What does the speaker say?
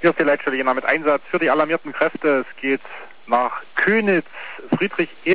Hier ist die Leitstelle Jena mit Einsatz für die alarmierten Kräfte. Es geht nach Könitz. Friedrich